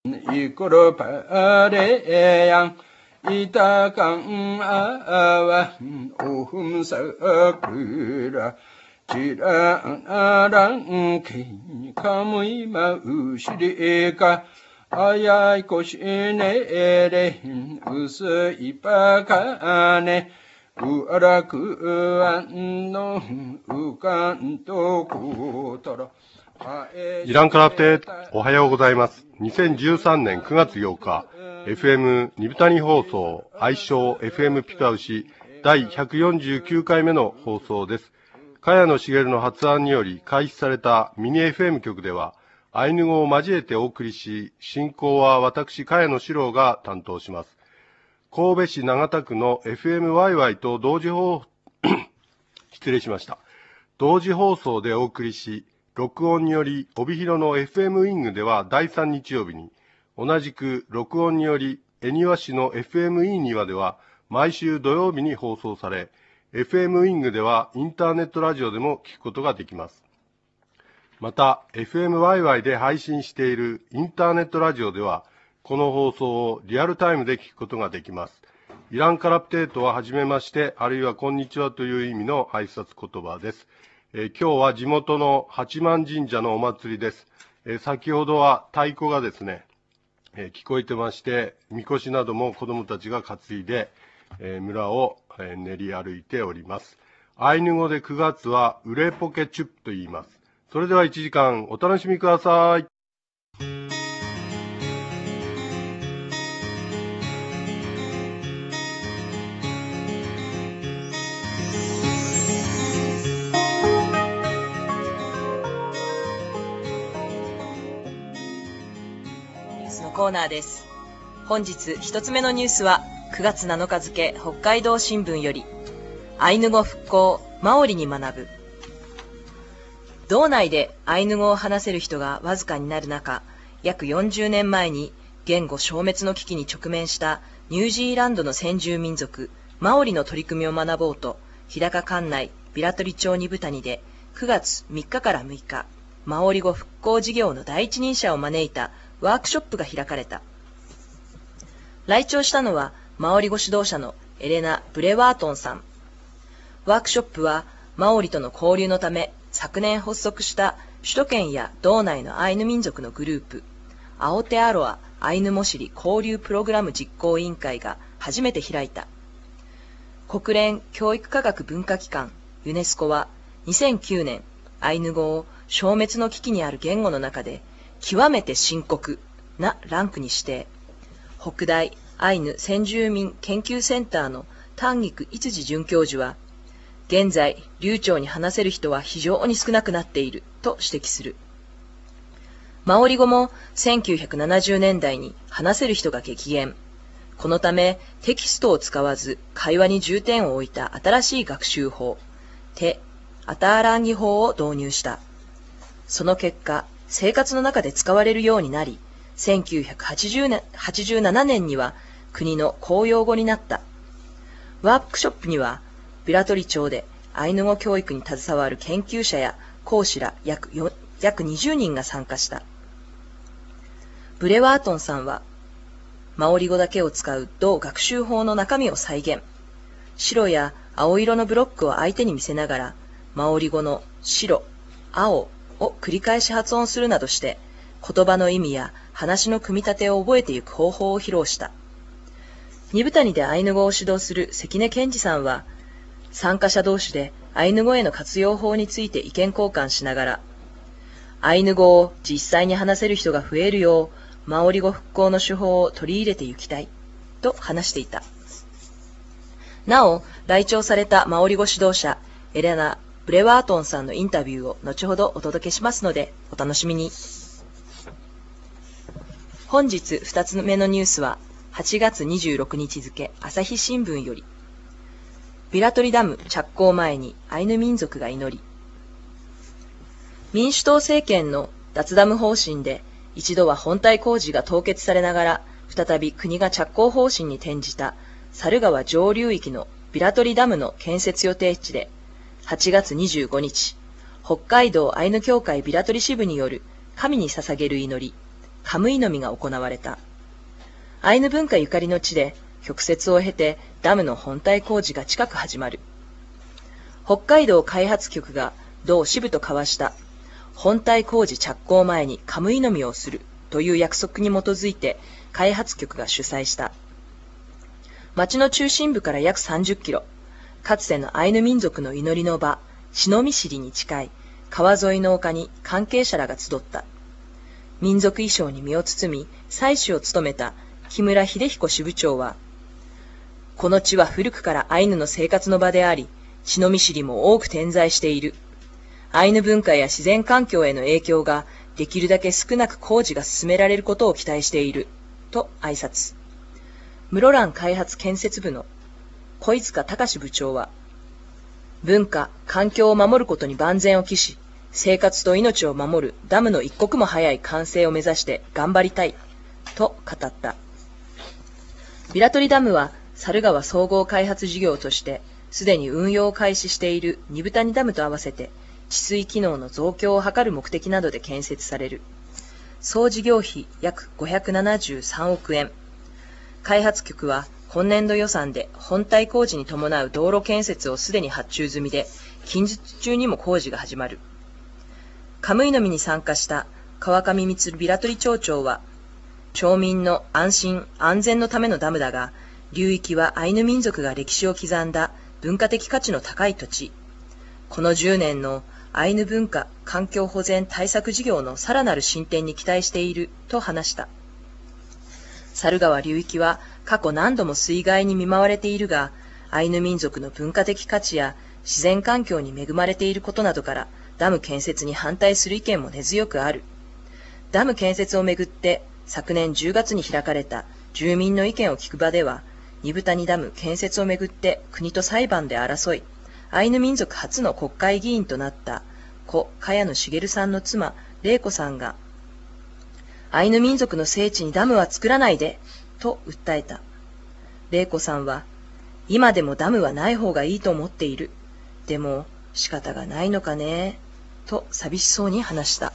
이끌어 바래양 이따강 아와 오흠사그라 지라나랑 기카무이 마우시리까 아야이 고시네레 우스 이빠가네 우아라그안노 우간도 구도로 イランカラプテ、おはようございます。2013年9月8日、FM ニブタニ放送、愛称 FM ピカウシ第149回目の放送です。茅野茂の発案により開始されたミニ FM 局では、アイヌ語を交えてお送りし、進行は私、茅野史郎が担当します。神戸市長田区の FM ワイワイと同時放送でお送りし、録音により、帯広の FM ウィングでは第3日曜日に、同じく録音により、恵庭市の FM イーニワでは毎週土曜日に放送され、FM ウィングではインターネットラジオでも聞くことができます。また、FM ワイワイで配信しているインターネットラジオでは、この放送をリアルタイムで聞くことができます。イランカラプテートははじめまして、あるいはこんにちはという意味の挨拶言葉です。今日は地元の八幡神社のお祭りです。先ほどは太鼓がですね、聞こえてまして、みこしなども子供たちが担いで、村を練り歩いております。アイヌ語で9月はウレポケチュップと言います。それでは1時間お楽しみください。 コーナーです。本日一つ目のニュースは9月7日付北海道新聞よりアイヌ語復興マオリに学ぶ。道内でアイヌ語を話せる人がわずかになる中、約40年前に言語消滅の危機に直面したニュージーランドの先住民族マオリの取り組みを学ぼうと、日高管内ビラトリ町二部谷で9月3日から6日、マオリ語復興事業の第一人者を招いたワークショップが開かれた。来庁したのはマオリ語指導者のエレナ・ブレワートンさん。ワークショップはマオリとの交流のため昨年発足した首都圏や道内のアイヌ民族のグループアオテアロアアイヌモシリ交流プログラム実行委員会が初めて開いた。国連教育科学文化機関ユネスコは2009年アイヌ語を消滅の危機にある言語の中で極めて深刻なランクに指定。北大アイヌ先住民研究センターの丹菊逸次准教授は、現在流暢に話せる人は非常に少なくなっていると指摘する。マオリ語も1970年代に話せる人が激減。このためテキストを使わず会話に重点を置いた新しい学習法、テ・アターランギ法を導入した。その結果、生活の中で使われるようになり、1987年には国の公用語になった。ワークショップには、ビラトリ町でアイヌ語教育に携わる研究者や講師ら約20人が参加した。ブレワートンさんは、マオリ語だけを使う同学習法の中身を再現。白や青色のブロックを相手に見せながら、マオリ語の白、青を繰り返し発音するなどして、言葉の意味や話の組み立てを覚えていく方法を披露した。二部谷でアイヌ語を指導する関根健二さんは、参加者同士でアイヌ語への活用法について意見交換しながら、アイヌ語を実際に話せる人が増えるよう、マオリ語復興の手法を取り入れていきたい、と話していた。なお、来庁されたマオリ語指導者、エレナ・ブレワートンさんのインタビューを後ほどお届けしますので、お楽しみに。本日2つ目のニュースは、8月26日付、朝日新聞より、ビラトリダム着工前にアイヌ民族が祈り。民主党政権の脱ダム方針で、一度は本体工事が凍結されながら、再び国が着工方針に転じた、猿川上流域のビラトリダムの建設予定地で、8月25日、北海道アイヌ協会ビラトリ支部による神に捧げる祈り、 カムイの実が行われた。アイヌ文化ゆかりの地で、曲折を経てダムの本体工事が近く始まる。北海道開発局が同支部と交わした本体工事着工前にカムイの実をするという約束に基づいて開発局が主催した。町の中心部から約30キロ、かつてのアイヌ民族の祈りの場、篠見尻に近い川沿いの丘に関係者らが集った。民族衣装に身を包み、祭司を務めた木村秀彦支部長は、この地は古くからアイヌの生活の場であり、篠見尻も多く点在している。アイヌ文化や自然環境への影響ができるだけ少なく工事が進められることを期待している、と挨拶。室蘭開発建設部の小塚隆部長は、文化、環境を守ることに万全を期し、生活と命を守るダムの一刻も早い完成を目指して頑張りたい、と語った。ビラトリダムは、猿川総合開発事業として、すでに運用を開始している二部谷ダムと合わせて、治水機能の増強を図る目的などで建設される。総事業費約573億円。開発局は今年度予算で本体工事に伴う道路建設をすでに発注済みで、近日中にも工事が始まる。カムイの実に参加した川上充ビラトリ町長は、町民の安心安全のためのダムだが、流域はアイヌ民族が歴史を刻んだ文化的価値の高い土地。この10年のアイヌ文化環境保全対策事業のさらなる進展に期待していると話した。猿川流域は過去何度も水害に見舞われているが、アイヌ民族の文化的価値や自然環境に恵まれていることなどからダム建設に反対する意見も根強くある。ダム建設をめぐって昨年10月に開かれた住民の意見を聞く場では、二部谷ダム建設をめぐって国と裁判で争い、アイヌ民族初の国会議員となった故茅野茂さんの妻、玲子さんが、アイヌ民族の聖地にダムは作らないで、と訴えた。玲子さんは、今でもダムはない方がいいと思っている。でも仕方がないのかね、と寂しそうに話した。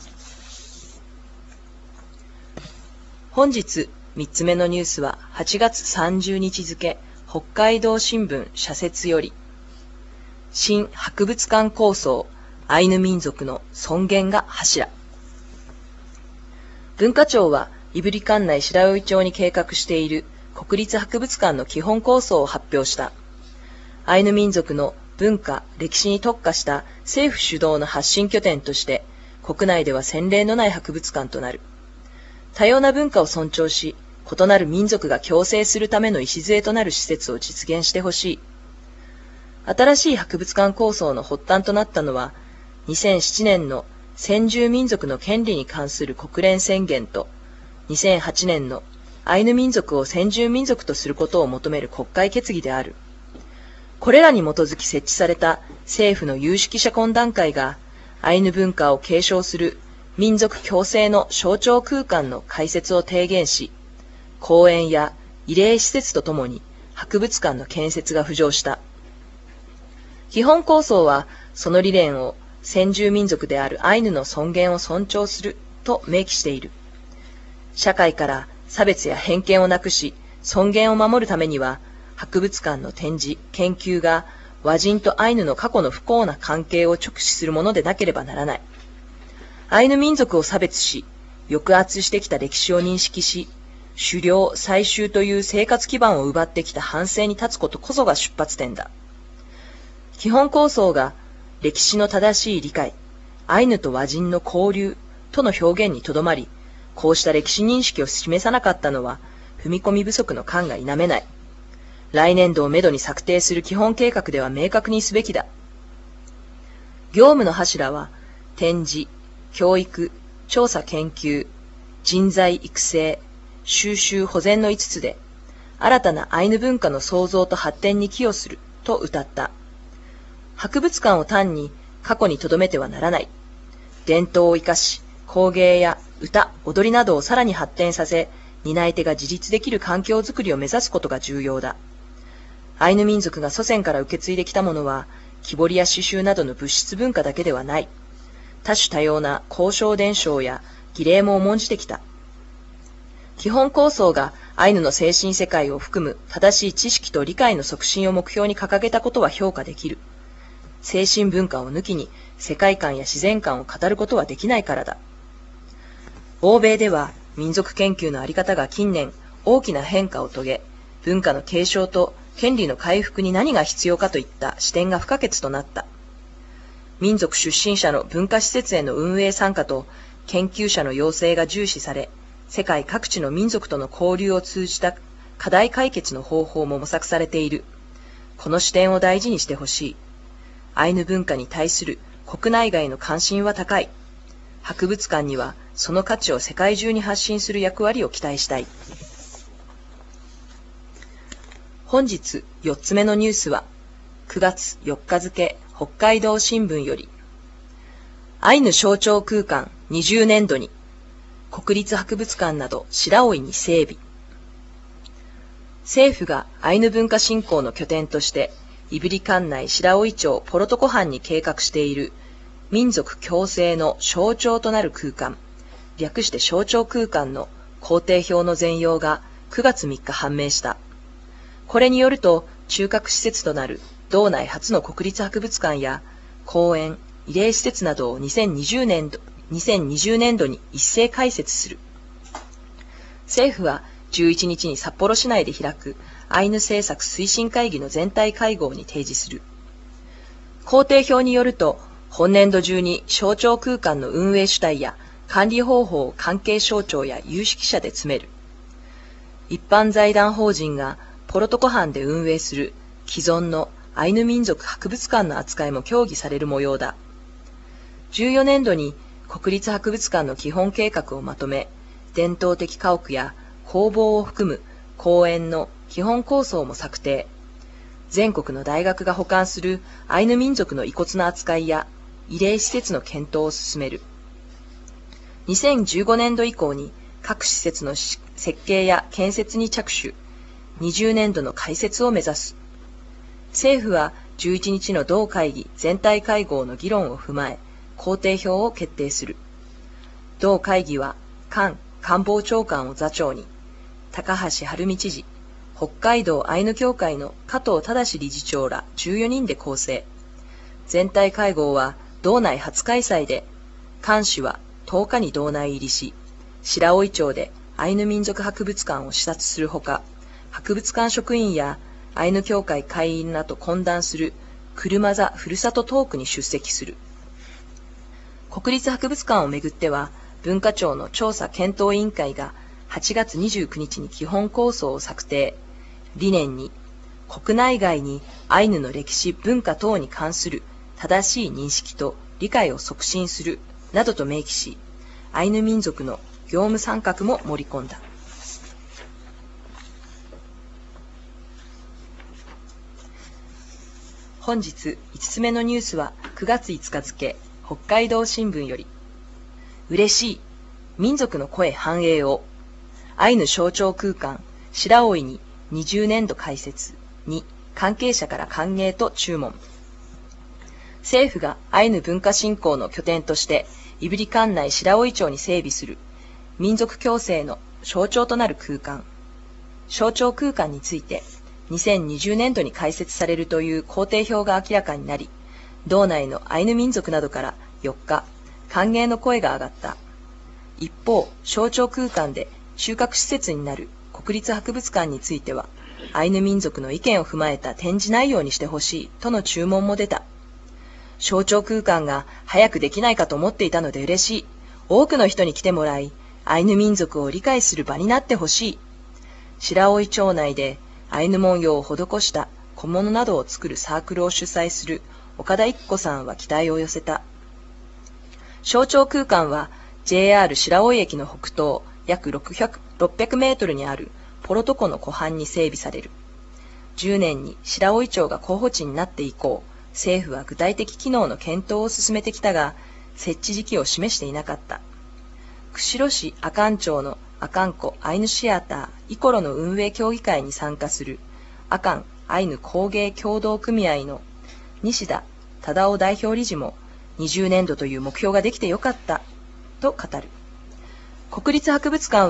本日3つ目のニュースは8月30日付、北海道新聞社説より、新博物館構想、アイヌ民族の尊厳が柱。文化庁は胆振管内白老町に計画している国立博物館の基本構想を発表した。アイヌ民族の文化、歴史に特化した政府主導の発信拠点として、国内では前例のない博物館となる。多様な文化を尊重し、異なる民族が共生するための礎となる施設を実現してほしい。新しい博物館構想の発端となったのは、2007年の先住民族の権利に関する国連宣言と、2008年のアイヌ民族を先住民族とすることを求める国会決議である。これらに基づき設置された政府の有識者懇談会が、アイヌ文化を継承する民族共生の象徴空間の開設を提言し、公園や慰霊施設とともに博物館の建設が浮上した。基本構想は、その理念を先住民族であるアイヌの尊厳を尊重すると明記している。社会から差別や偏見をなくし、尊厳を守るためには、博物館の展示、研究が和人とアイヌの過去の不幸な関係を直視するものでなければならない。アイヌ民族を差別し、抑圧してきた歴史を認識し、狩猟、採集という生活基盤を奪ってきた反省に立つことこそが出発点だ。基本構想が歴史の正しい理解、アイヌと和人の交流との表現にとどまり、こうした歴史認識を示さなかったのは、踏み込み不足の感が否めない。来年度をめどに策定する基本計画では明確にすべきだ。業務の柱は、展示、教育、調査研究、人材育成、収集保全の5つで、新たなアイヌ文化の創造と発展に寄与すると謳った。博物館を単に過去に留めてはならない。伝統を生かし、工芸や歌、踊りなどをさらに発展させ、担い手が自立できる環境づくりを目指すことが重要だ。アイヌ民族が祖先から受け継いできたものは、木彫りや刺繍などの物質文化だけではない。多種多様な交渉伝承や儀礼も重んじてきた。 基本構想がアイヌの精神世界を含む正しい知識と理解の促進を目標に掲げたことは評価できる。精神文化を抜きに世界観や自然観を語ることはできないからだ。欧米では民族研究のあり方が近年大きな変化を遂げ、文化の継承と権利の回復に何が必要かといった視点が不可欠となった。民族出身者の文化施設への運営参加と研究者の要請が重視され、世界各地の民族との交流を通じた課題解決の方法も模索されている。この視点を大事にしてほしい。アイヌ文化に対する国内外の関心は高い。博物館にはその価値を世界中に発信する役割を期待したい。本日4つ目のニュースは、9月4日付北海道新聞より、アイヌ象徴空間20年度に、国立博物館など白老に整備。政府がアイヌ文化振興の拠点として、胆振管内白老町ポロトコ藩に計画している民族共生の象徴となる空間、略して象徴空間の工程表の全容が9月3日判明した。これによると、中核施設となる道内初の国立博物館や公園、慰霊施設などを2020年度に一斉開設する。政府は11日に札幌市内で開くアイヌ政策推進会議の全体会合に提示する。工程表によると、本年度中に象徴空間の運営主体や管理方法を関係省庁や有識者で詰める。一般財団法人がポロトコ藩で運営する既存のアイヌ民族博物館の扱いも協議される模様だ。14年度に国立博物館の基本計画をまとめ、伝統的家屋や工房を含む公園の基本構想も策定。全国の大学が保管するアイヌ民族の遺骨の扱いや慰霊施設の検討を進める。2015年度以降に各施設の設計や建設に着手、20年度の開設を目指す。政府は11日の同会議全体会合の議論を踏まえ、工程表を決定する。同会議は、官房長官を座長に、高橋晴美知事、北海道アイヌ協会の加藤忠理事長ら14人で構成。全体会合は道内初開催で、官氏は10日に道内入りし、白老町でアイヌ民族博物館を視察するほか、博物館職員やアイヌ協会会員らと懇談する車座ふるさとトークに出席する。国立博物館をめぐっては、文化庁の調査検討委員会が8月29日に基本構想を策定。理念に、国内外にアイヌの歴史文化等に関する正しい認識と理解を促進するなどと明記し、アイヌ民族の業務参画も盛り込んだ。本日5つ目のニュースは9月5日付、北海道新聞より、嬉しい、民族の声反映を、アイヌ象徴空間、白老に20年度開設に関係者から歓迎と注文。政府がアイヌ文化振興の拠点として、胆振管内白老町に整備する民族共生の象徴となる空間。象徴空間について、2020年度に開設されるという工程表が明らかになり、道内のアイヌ民族などから4日、歓迎の声が上がった。一方、象徴空間で中核施設になる国立博物館については、アイヌ民族の意見を踏まえた展示内容にしてほしいとの注文も出た。象徴空間が早くできないかと思っていたので嬉しい。多くの人に来てもらい、アイヌ民族を理解する場になってほしい。白老町内でアイヌ文様を施した小物などを作るサークルを主催する岡田一子さんは期待を寄せた。象徴空間は JR 白老駅の北東約600メートルにあるポロトコの湖畔に整備される。10年に白老町が候補地になって以降、政府は具体的機能の検討を進めてきたが、設置時期を示していなかった。釧路市阿寒町の阿寒湖アイヌシアターイコロの運営協議会に参加する阿寒アイヌ工芸協同組合の西田忠夫代表理事も20年度という目標ができてよかったと語る。国立博物館は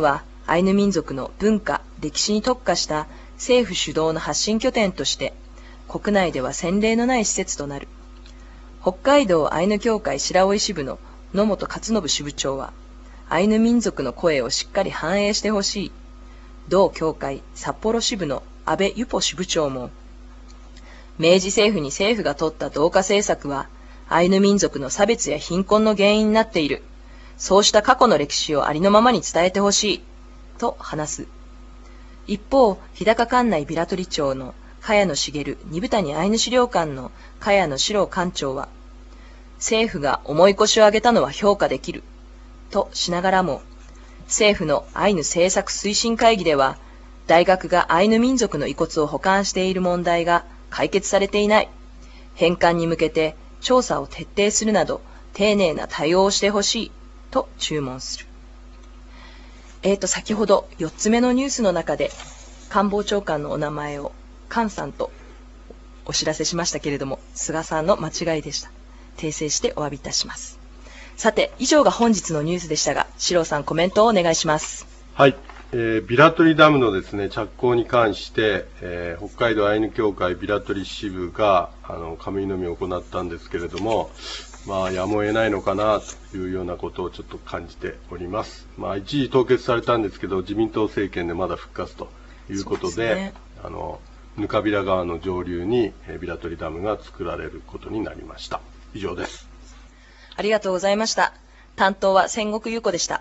アイヌ民族の文化、歴史に特化した政府主導の発信拠点として、国内では前例のない施設となる。北海道アイヌ協会白老支部の野本勝信支部長は、アイヌ民族の声をしっかり反映してほしい。同協会札幌支部の安倍由歩支部長も、明治政府に政府が取った同化政策は、アイヌ民族の差別や貧困の原因になっている。そうした過去の歴史をありのままに伝えてほしい。と話す。一方、日高管内平取町の茅野茂二部谷アイヌ資料館の茅野史郎館長は、政府が重い腰を上げたのは評価できる。としながらも、政府のアイヌ政策推進会議では、大学がアイヌ民族の遺骨を保管している問題が解決されていない。返還に向けて調査を徹底するなど、丁寧な対応をしてほしい。と注文する。先ほど4つ目のニュースの中で、官房長官のお名前を菅さんとお知らせしましたけれども、菅さんの間違いでした。訂正してお詫びいたします。さて、以上が本日のニュースでしたが、四郎さんコメントをお願いします。 はい。ビラトリダムのですね、着工に関して、北海道アイヌ協会ビラトリ支部が、神頼みを行ったんですけれども、やむを得ないのかなというようなことをちょっと感じております。一時凍結されたんですけど、自民党政権でまだ復活ということで、ぬかびら川の上流にビラトリダムが作られることになりました。以上です。 ありがとうございました。担当は千石優子でした。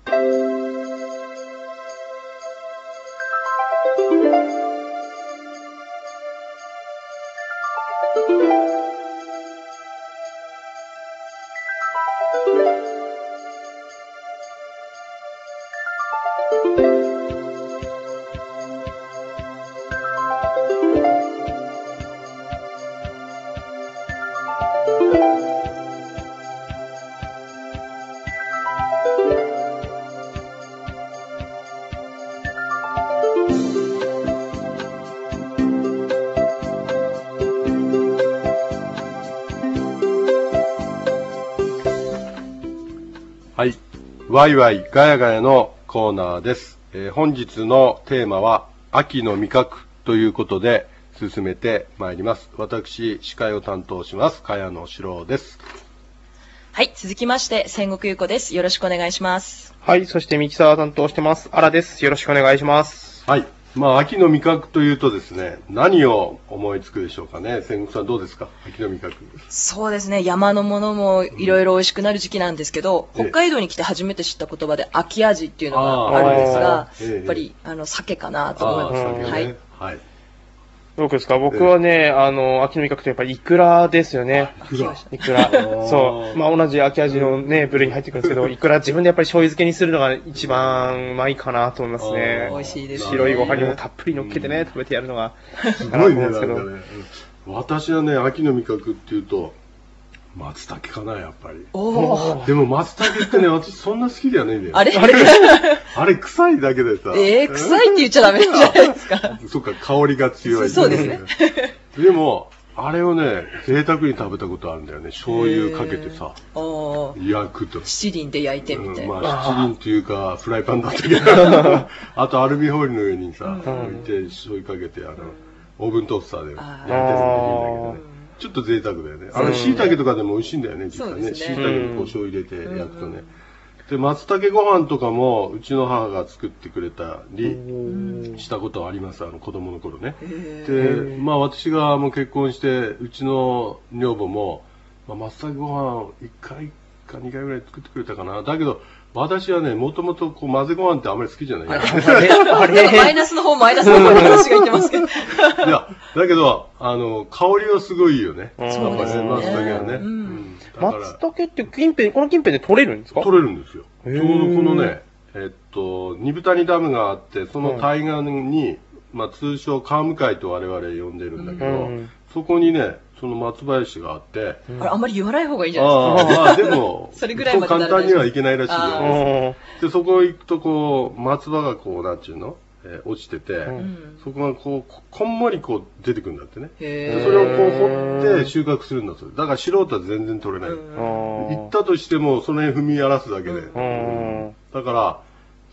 はい。ワイワイガヤガヤのコーナーです。本日のテーマは秋の味覚ということで進めてまいります。私、司会を担当します、茅野史郎です。 はい。続きまして、千石優子です。よろしくお願いします。 はい。そしてミキサー担当してます、荒です。よろしくお願いします。 はい。秋の味覚というとですね、何を思いつくでしょうかね。千石さんどうですか、秋の味覚。 そうですね、山のものもいろいろ美味しくなる時期なんですけど、北海道に来て初めて知った言葉で秋味っていうのがあるんですが、やっぱり鮭かなと思います。 ね、 はい。 はい。 どうですか、僕はね、秋の味覚ってやっぱりイクラですよね。イクラ。そう。同じ秋味のね、部類に入ってくるんですけど、イクラ自分でやっぱり醤油漬けにするのが一番うまいかなと思いますね。 美味しいですね。 白いご飯にもたっぷり乗っけてね、食べてやるのが。 すごいね、私はね、秋の味覚っていうと、松茸かな、やっぱり。でも松茸ってね、私そんな好きではないんだよ。 あれあれ臭いだけでさ。 臭いって言っちゃダメじゃないですか。 そっか、香りが強い。 そうですね。 でも、あれをね、贅沢に食べたことあるんだよね。醤油かけてさ、焼くと。 七輪で焼いてみたいな。 七輪っていうか、フライパンだったけど、あとアルミホイルの上にさ、置いて醤油かけて、オーブントースターで焼いてもいいんだけどね。ちょっと贅沢だよね。椎茸とかでも美味しいんだよね、実はね。椎茸にこう醤油入れて焼くとね。で、松茸ご飯とかも、うちの母が作ってくれたりしたことはあります、子供の頃ね。で、私がもう結婚して、うちの女房も、松茸ご飯1回か2回ぐらい作ってくれたかな。だけど、私はね、もともと混ぜご飯ってあんまり好きじゃない。 あれマイナスの方に話が言ってますけど。いや、だけど、香りはすごいいいよね。 そうですね。 松茸はね。 松茸ってこの近辺で取れるんですか？ 取れるんですよ。ちょうどこのね、二部谷ダムがあって、その対岸に、通称川向かいと我々呼んでるんだけど、そこにね、その松林があって、 あんまり言わない方がいいんじゃないですか。 でも、 それぐらいまで簡単にはいけないらしいよ。で、そこ行くとこう、松葉がこう、なんちゅうの落ちてて、そこがこう、こんもりこう出てくるんだってね。でそれをこう掘って収穫するんだそう。だから素人は全然取れない。行ったとしても、その辺踏み荒らすだけで。だから、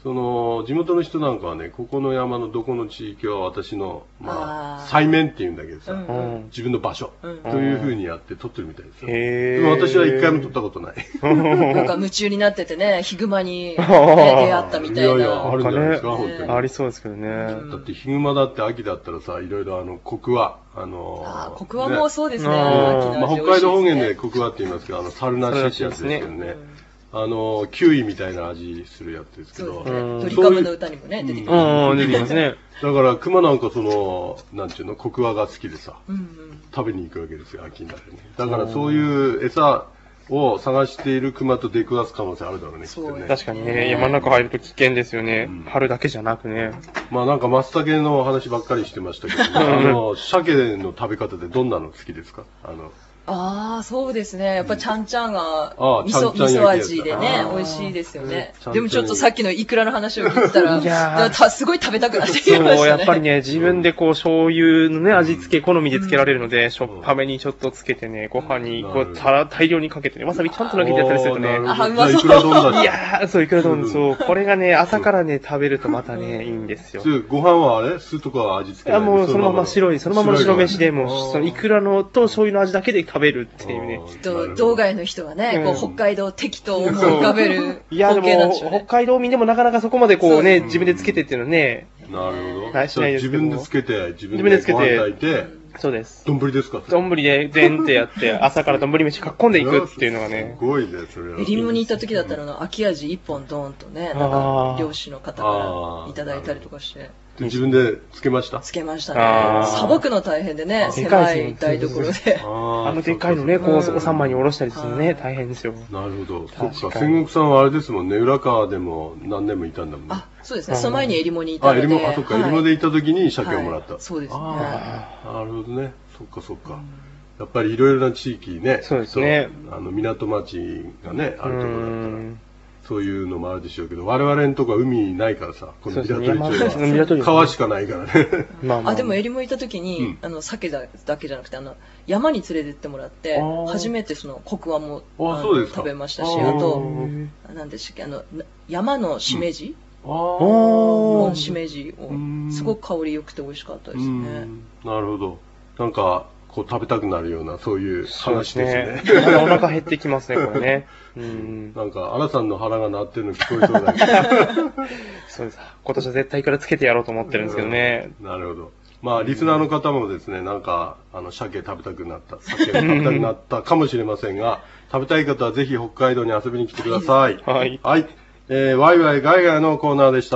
その、地元の人なんかはね、ここの山のどこの地域は私の、最面っていうんだけどさ、自分の場所という風にやって撮ってるみたいですよ。でも私は一回も撮ったことない。 なんか夢中になっててね、ヒグマに、出会ったみたいな。 いやいや、あるんじゃないですか、本当に。 ありそうですけどね。 だってヒグマだって秋だったらさ、いろいろコクワ、 コクワもそうですね。 北海道方言でコクワって言いますけど、猿なしってやつですけどね。キウイみたいな味するやつですけど。 ドリカムの歌にもね、出てきます。 出てきますね。 だから、熊なんかなんていうの、コクワが好きでさ、食べに行くわけですよ、秋になるね。だからそういう餌を探している熊と出くわす可能性あるだろうね、きっとね。 確かにね、山の中入ると危険ですよね。春だけじゃなくね。 まあなんか松茸の話ばっかりしてましたけど、鮭の食べ方でどんなの好きですか？ そうですね。やっぱちゃんちゃんが、味噌味でね、美味しいですよね。でもちょっとさっきのイクラの話を聞いたら、すごい食べたくなってきましたね。 そう、やっぱりね、自分でこう、醤油のね、味付け、好みで付けられるので、しょっぱめにちょっとつけてね、ご飯に大量にかけてね、わさびちゃんとかけてやったりするとね。 うまそう。 いやー、そう、イクラ丼、そう。これがね、朝からね、食べるとまたね、いいんですよ。 ご飯はあれ酢とか味付けない？ もうそのままの白飯で、もう、そのイクラのと醤油の味だけで食べるっていうね。 道外の人はね、北海道適当を思い浮かべる光景なんでしょうね。 北海道民でもなかなかそこまでこうね、自分でつけてっていうのね。 なるほど。 しないですけど。 自分でつけて、自分でつけて、炊いて、 そうです。 丼ですか？ 丼で、でんってやって、朝から丼飯かっこんでいくっていうのがね。 すごいね、それは。 エリモに行った時だったら、秋味一本ドーンとね、なんか、漁師の方からいただいたりとかして。 自分でつけました？ つけましたね。さばくの大変でね、狭い台所で。 でっかいのね、こう、お三枚におろしたりするのね、大変ですよ。 なるほど。そっか、戦国さんはあれですもんね、浦川でも何年もいたんだもんね。 そうですね。その前にエリモにいたので。 そっか、エリモで行った時に鮭をもらった。 そうですね。 なるほどね。そっかそっか。やっぱりいろいろな地域ね。 そうですね。 港町がね、あるところだったら。そういうのもあるでしょうけど、我々のとこは海ないからさ、この平取町は川しかないからね。 でもエリモ行った時に、鮭だけじゃなくて、山に連れてってもらって、初めてそのコクワも食べましたし、あと、何でしたっけ、山のしめじしめじを、すごく香り良くて美味しかったですね。 なるほど。なんか、こう食べたくなるような、そういう話ですね。お腹減ってきますね、これね。 なんか、アラさんの腹が鳴ってるの聞こえそうだけど。 そうです。今年は絶対いくらつけてやろうと思ってるんですけどね。 なるほど。まあ、リスナーの方もですね、なんか、鮭食べたくなった、鮭が食べたくなったかもしれませんが、食べたい方はぜひ北海道に遊びに来てください。 はい。 はい。ワイワイガイガイのコーナーでした。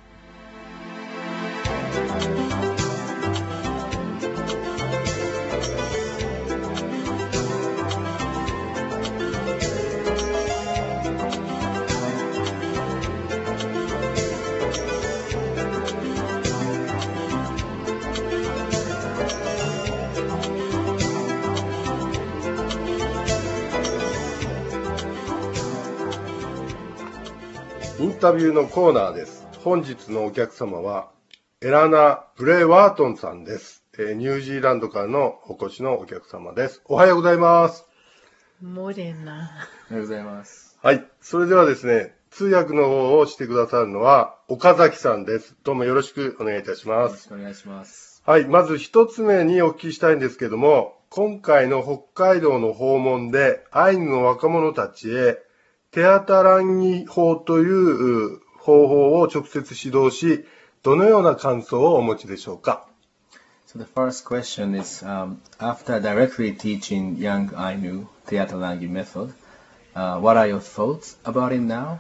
インタビューのコーナーです。本日のお客様は、エラナ・ブレイワートンさんです。ニュージーランドからのお越しのお客様です。おはようございます。 モレナ。 おはようございます。 はい。それではですね、通訳の方をしてくださるのは、岡崎さんです。どうもよろしくお願いいたします。 よろしくお願いします。 はい。まず一つ目にお聞きしたいんですけども、今回の北海道の訪問で、アイヌの若者たちへ、テアタランギ法という方法を直接指導し、どのような感想をお持ちでしょうか？ So the first question is, after directly teaching young Ainu Teatarangi method, what are your thoughts about it now?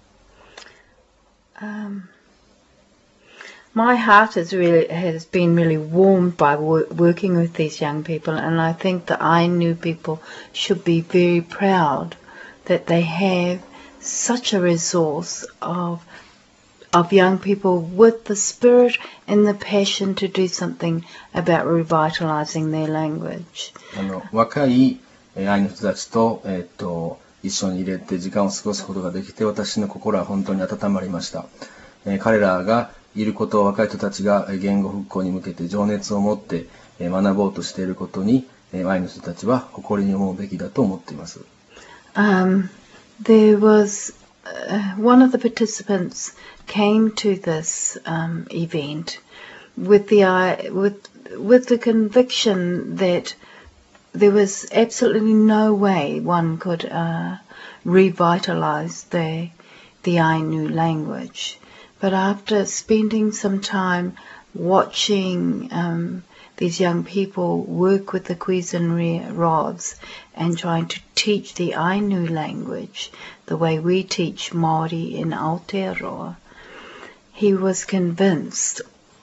My heart has been really warmed by working with these young people, and I think the Ainu people should be very proud that they have such a resource of young people with the spirit and the passion to do something about revitalizing their language. 若いアイヌの人たちと、一緒に入れて時間を過ごすことができて、私の心は本当に温まりました。彼らがいることを、若い人たちが言語復興に向けて情熱を持って学ぼうとしていることに、アイヌの人たちは誇りに思うべきだと思っています。 There was one of the participants came to this event with the conviction that there was absolutely no way one could revitalize the Ainu language. But after spending some time watching these young people work with the Cuisinart rods and trying to teach the Ainu language the way we teach Māori in Aotearoa, he was convinced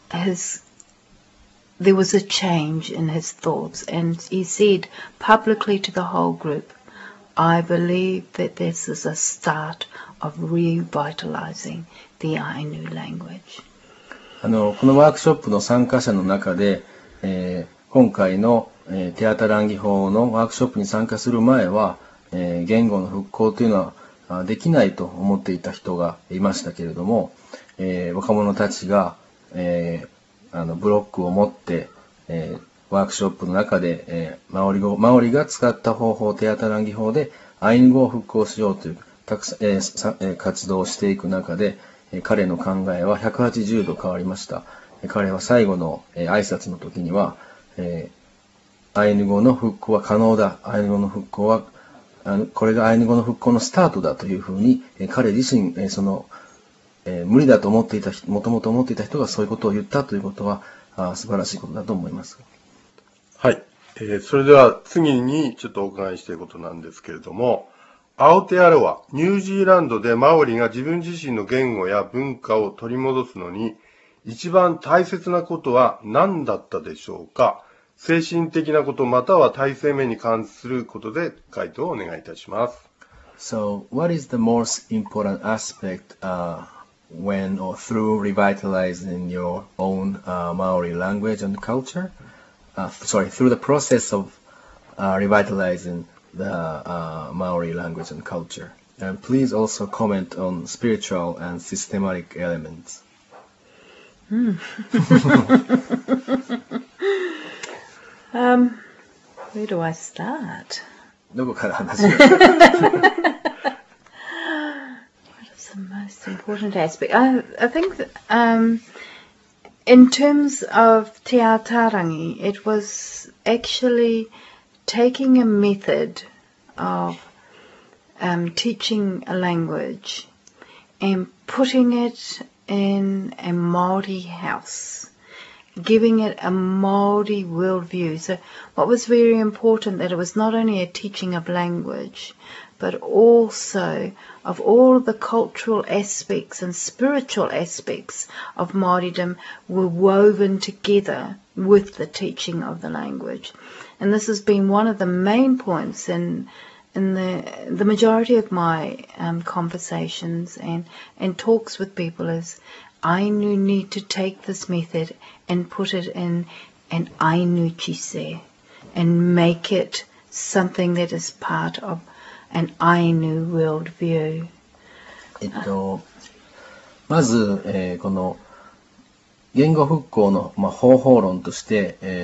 there was a change in his thoughts, and he said publicly to the whole group, I believe that this is a start of revitalizing the Ainu language. このワークショップの参加者の中で、今回の、テアタランギ法のワークショップに参加する前は、言語の復興というのはできないと思っていた人がいましたけれども、若者たちが、ブロックを持って、ワークショップの中で、マオリが使った方法、テアタランギ法でアイヌ語を復興しようという活動をしていく中で、彼の考えは180度変わりました。彼は最後の挨拶の時には、アイヌ語の復興は可能だ。アイヌ語の復興は、これがアイヌ語の復興のスタートだというふうに、彼自身、無理だと思っていた人、もともと思っていた人がそういうことを言ったということは、素晴らしいことだと思います。 はい。それでは次にちょっとお伺いしたいことなんですけれども、アオテアロア、ニュージーランドでマオリが自分自身の言語や文化を取り戻すのに、一番大切なことは何だったでしょうか？精神的なことまたは体制面に関することで回答をお願いいたします。 So, what is the most important aspect when or through revitalizing your own Maori language and culture? Through the process of revitalizing the Maori language and culture. And please also comment on spiritual and systematic elements. Where do I start? どこから話を What is the most important aspect? I think that, in terms of Te Aotarangi, it was actually taking a method of teaching a language and putting it in a Māori house, giving it a Māori worldview. So what was very important, that it was not only a teaching of language, but also of all the cultural aspects and spiritual aspects of Māoridom were woven together with the teaching of the language. And this has been one of the main points in the majority of my conversations and talks with people is Ainu need to take this method and put it in an Ainu chise and make it something that is part of an Ainu worldview. まず、この言語復興の、方法論として、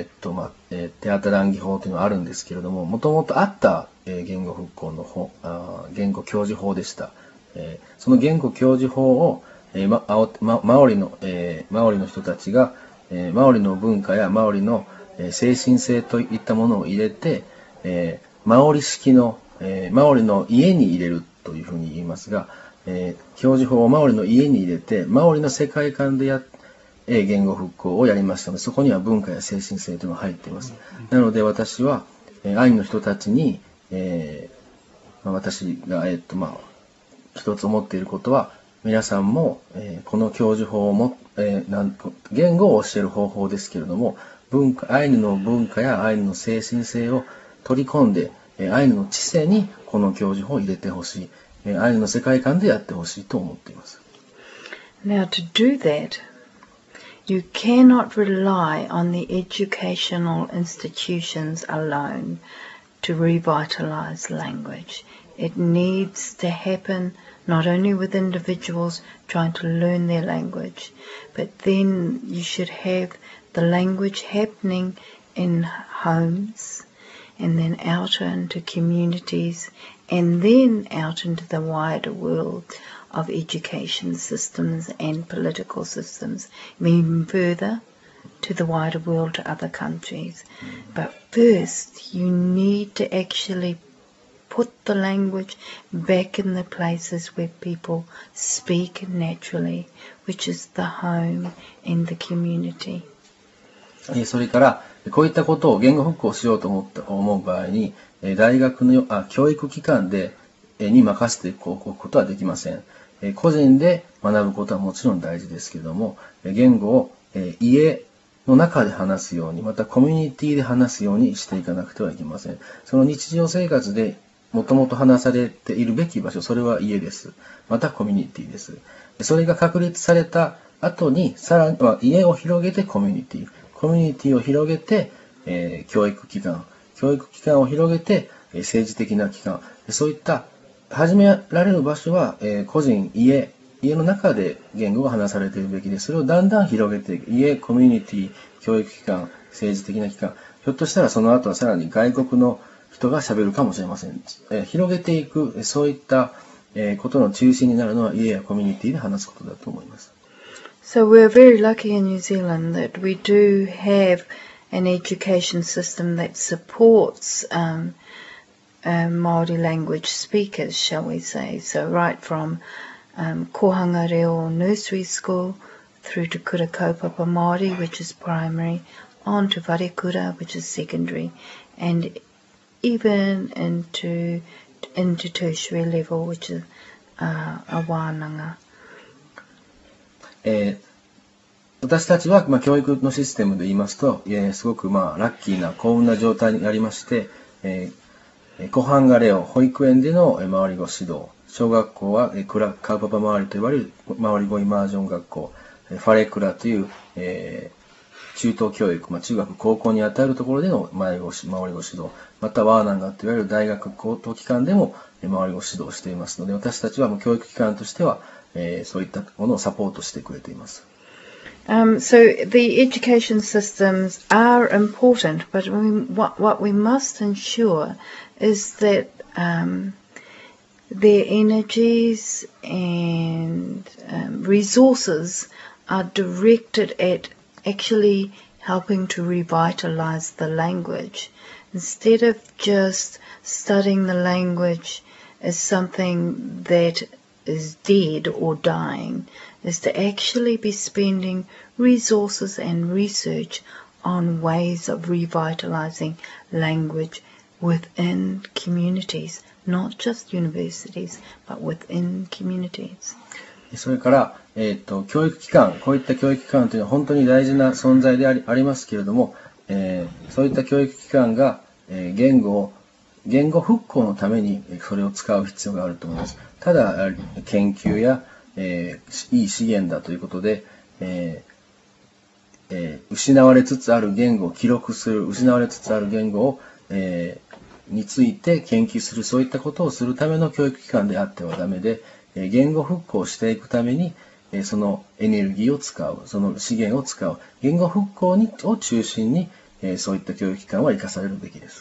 テアタランギ法というのがあるんですけれども、もともとあった、言語復興の言語教授法でした。その言語教授法を、マオリの人たちが、マオリの文化やマオリの、精神性といったものを入れて、マオリ式の、マオリの家に入れるというふうに言いますが、教授法をマオリの家に入れて、マオリの世界観で言語復興をやりましたので、そこには文化や精神性というのが入っています。なので私は、アイヌの人たちに、私が、一つ思っていることは、皆さんも、この教授法を言語を教える方法ですけれども、アイヌの文化やアイヌの精神性を取り込んで、アイヌの知性にこの教授法を入れてほしい、アイヌの世界観でやってほしいと思っています。 Now to do that, you cannot rely on the educational institutions alone to revitalize language. It needs to happen not only with individuals trying to learn their language, but then you should have the language happening in homes and then out into communities and then out into the wider world of education systems and political systems, even further to the wider world, to other countries. But first, you need to actually put the language back in the places where people speak naturally, which is the home and the community. それから、こういったことを言語復興しようと思う場合に、大学の教育機関に任せていくことはできません。個人で学ぶことはもちろん大事ですけれども、言語を家の中で話すように、またコミュニティで話すようにしていかなくてはいけません。その日常生活でもともと話されているべき場所、それは家です。またコミュニティです。それが確立された後に、さらには家を広げてコミュニティ、コミュニティを広げて、教育機関を広げて、政治的な機関、そういった始められる場所は、個人、家の中で言語が話されているべきで、それをだんだん広げていく。家、コミュニティ、教育機関、政治的な機関、ひょっとしたらその後はさらに外国の人が喋るかもしれません。広げていく、そういったことの中心になるのは家やコミュニティで話すことだと思います。 So we're very lucky in New Zealand that we do have an education system that supports Māori language speakers, shall we say. So right from Kohanga Reo Nursery School through to Kura Kaupapa Māori, which is primary, on to Varekura, which is secondary, and even into tertiary level, which is a wānanga. 私たちは、教育のシステムで言いますと、すごくラッキーな幸運な状態にありまして、コハンガレオ保育園での周り語指導、小学校はクラカウパパ周りと呼ばれる周り語イマージョン学校、ファレクラという、中等教育、中学高校にあたるところでの周り語指導、またワーナンガといわれる大学高等機関でも周り語指導をしていますので、私たちは教育機関としては、そういったものをサポートしてくれています。 So the education systems are important, but what we must ensure is that their energies and resources are directed at actually helping to revitalize the language, instead of just studying the language as something that is dead or dying, is to actually be spending resources and research on ways of revitalizing language within communities, not just universities, but within communities. それから、教育機関、こういった教育機関というのは本当に大事な存在でありますけれども、そういった教育機関が、言語復興のためにそれを使う必要があると思います。ただ、研究や、いい資源だということで、失われつつある言語を記録する、失われつつある言語を、について研究する、そういったことをするための教育機関であってはダメで、言語復興していくために、そのエネルギーを使う、その資源を使う、言語復興を中心に、そういった教育機関は生かされるべきです。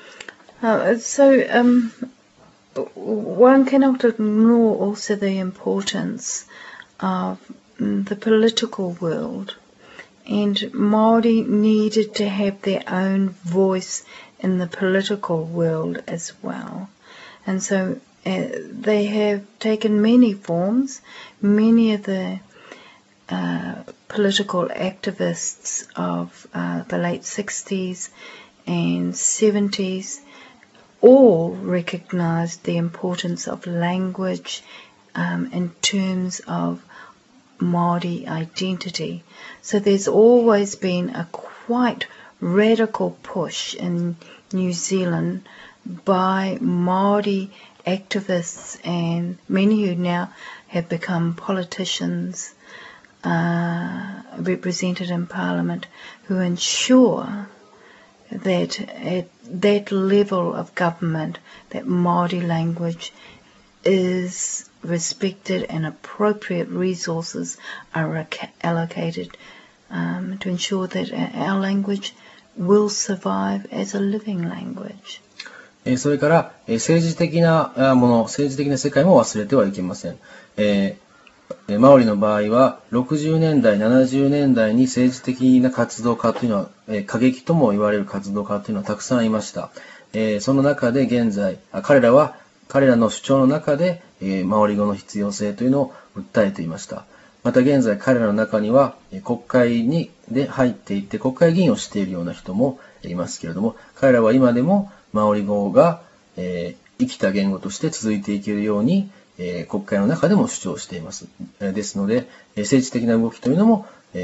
One cannot ignore also the importance of the political world, and Māori needed to have their own voice in the political world as well. And so they have taken many forms. Many of the political activists of the late 60s and 70s all recognized the importance of language in terms of Māori identity. So there's always been a quite radical push in New Zealand by Māori activists and many who now have become politicians represented in Parliament, who ensure that at that level of government that Māori language is respected and appropriate resources are allocated to ensure that our language will survive as a living language. それから、政治的なもの、政治的な世界も忘れてはいけません。マオリの場合は、60年代、70年代に政治的な活動家というのは、過激とも言われる活動家というのはたくさんいました。その中で現在、彼らの主張の中で、マオリ語の必要性というのを訴えていました。また現在、彼らの中には、国会で入っていって、国会議員をしているような人もいますけれども、彼らは今でもマオリ語が、生きた言語として続いていけるように、国会の中でも主張しています。ですので、政治的な動きというのも、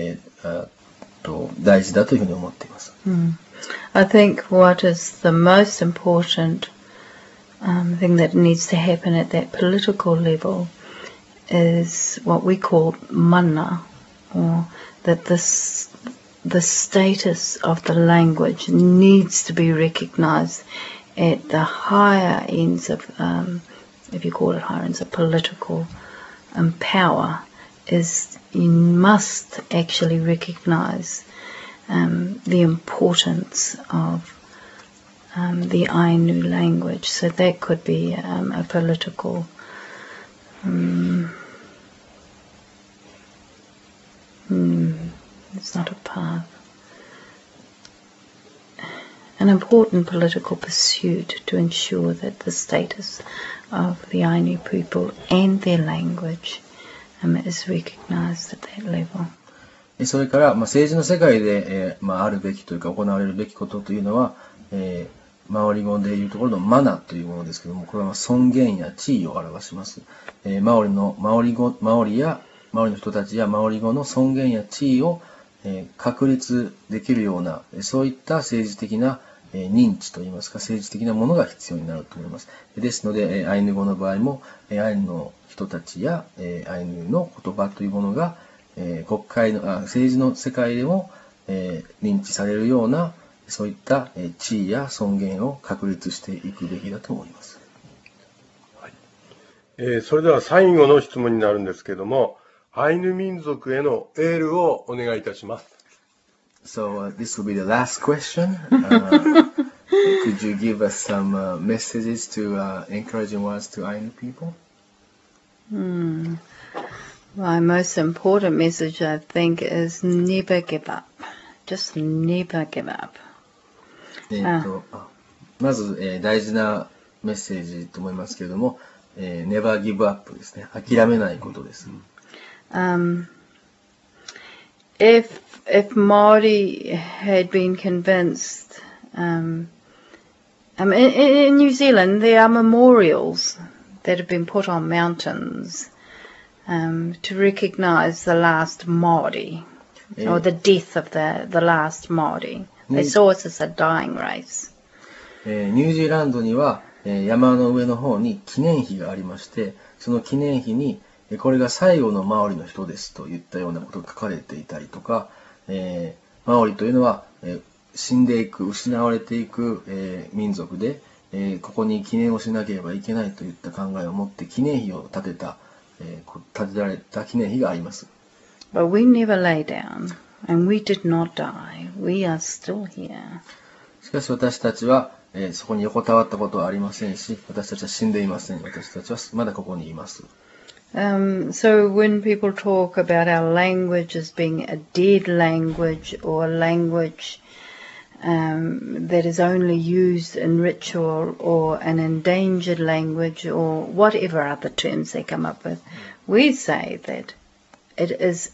大事だというふうに思っています。 I think what is the most important thing that needs to happen at that political level is what we call mana, or that the status of the language needs to be recognized at the higher ends of, if you call it higher ends of political power, is you must actually recognize the importance of the Ainu language. So that could be a political it's not a path. An important political pursuit to ensure that the status of the Ainu people and their language is recognized at that level. それから、政治の世界で、あるべきというか行われるべきことというのは、マオリ語でいうところのマナというものですけども、これは尊厳や地位を表します。マオリの人たちやマオリ語の尊厳や地位を、確立できるような、そういった政治的な、認知といいますか、政治的なものが必要になると思います。ですので、アイヌ語の場合も、アイヌの人たちや、アイヌの言葉というものが、国会の政治の世界でも、認知されるようなそういった、地位や尊厳を確立していくべきだと思います。 はい。それでは最後の質問になるんですけれども、アイヌ民族へのエールをお願いいたします。 So this will be the last question. Could you give us some messages to encouraging words to Ainu people? My most important message, I think, is never give up. Just never give up. まず、大事なメッセージと思いますけれども、never give up ですね。諦めないことです。 If Māori had been convinced, in New Zealand there are memorials that have been put on mountains to recognise the last Māori, or the death of the last Māori. They saw us as a dying race. ニュージーランドには、山の上の方に記念碑がありまして、その記念碑にこれが最後のマオリの人ですといったようなことが書かれていたりとか、マオリというのは、死んでいく、失われていく、民族で、ここに記念をしなければいけないといった考えを持って記念碑を建てられた記念碑があります。 But we never lay down, and we did not die. We are still here. しかし私たちは、そこに横たわったことはありませんし、私たちは死んでいません。私たちはまだここにいます。 So when people talk about our language as being a dead language or a language that is only used in ritual or an endangered language or whatever other terms they come up with, we say that it is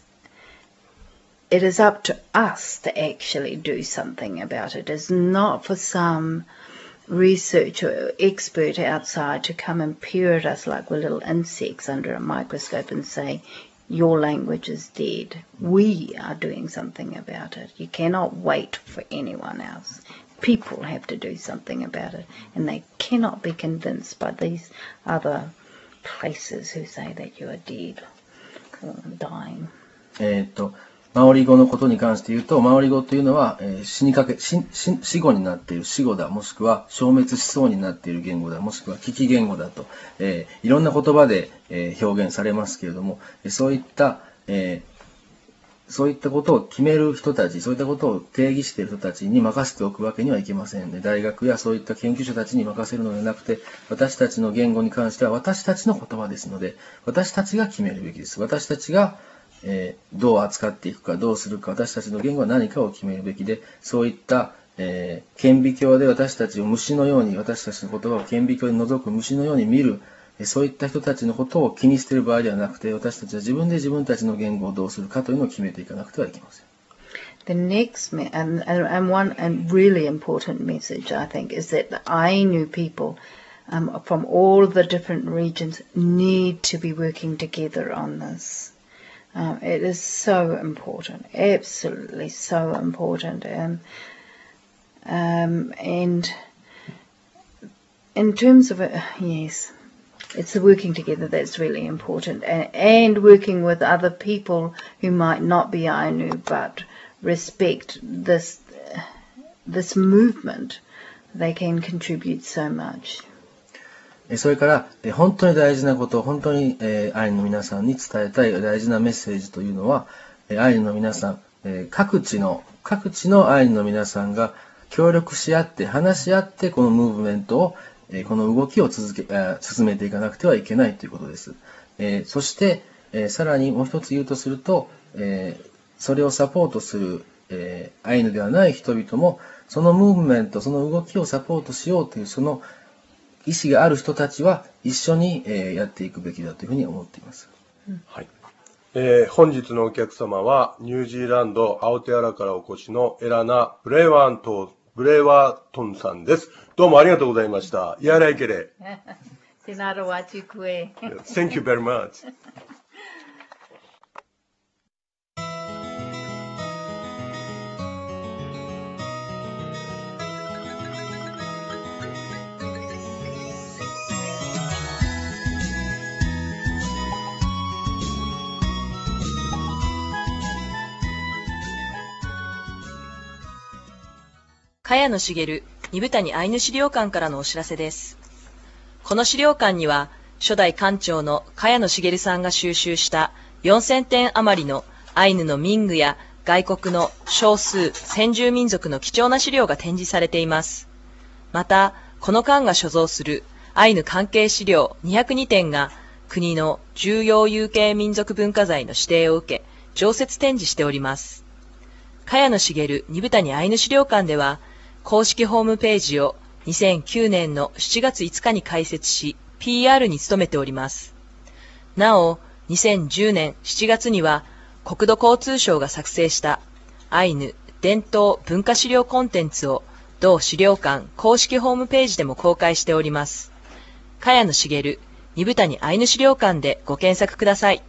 up to us to actually do something about it. It's not for some researcher or expert outside to come and peer at us like we're little insects under a microscope and say, your language is dead. We are doing something about it. You cannot wait for anyone else. People have to do something about it, and they cannot be convinced by these other places who say that you are dead or dying. マオリ語のことに関して言うと、マオリ語というのは、死語になっている死語だ、もしくは消滅しそうになっている言語だ、もしくは危機言語だと、いろんな言葉で、表現されますけれども、そういった、 そういったことを決める人たち、そういったことを定義している人たちに任せておくわけにはいけませんね。大学やそういった研究者たちに任せるのではなくて、私たちの言語に関しては私たちの言葉ですので、私たちが決めるべきです。私たちが、どう扱っていくか、どうするか、私たちの言語は何かを決めるべきで、そういった、顕微鏡で私たちを虫のように、私たちの言葉を顕微鏡に覗く虫のように見る、そういった人たちのことを気にしている場合ではなくて、私たちは自分で自分たちの言語をどうするかというのを決めていかなくてはいけません。 The next, and one really important message, I think, is that the Ainu people from all the different regions need to be working together on this. It is so important, absolutely so important. And in terms of it, yes. It's the working together that's really important, and working with other people who might not be Ainu but respect this movement. They can contribute so much. それから本当に大事なこと、本当にアイヌの皆さんに伝えたい大事なメッセージというのは、アイヌの皆さん、各地のアイヌの皆さんが協力し合って話し合ってこのムーブメントをこの動きを進めていかなくてはいけないということです。そして、さらにもう一つ言うとすると、それをサポートする、アイヌではない人々も、そのムーブメント、その動きをサポートしようというその意思がある人たちは一緒に、やっていくべきだというふうに思っています。 はい。本日のお客様はニュージーランドアオテアラからお越しのエラナ・ブレワートンさんです。どうもありがとうございました。やらいけれ。 Thank you very much. 茅野茂二部谷アイヌ資料館からのお知らせです。この資料館には、初代館長の茅野茂さんが収集した4000点余りのアイヌの民具や外国の少数先住民族の貴重な資料が展示されています。また、この館が所蔵するアイヌ関係資料202点が国の重要有形民族文化財の指定を受け、常設展示しております。茅野茂二部谷アイヌ資料館では、公式ホームページを2009年の7月5日に開設し、PR に努めております。なお、2010年7月には、国土交通省が作成したアイヌ伝統文化資料コンテンツを同資料館公式ホームページでも公開しております。茅野茂二部谷アイヌ資料館でご検索ください。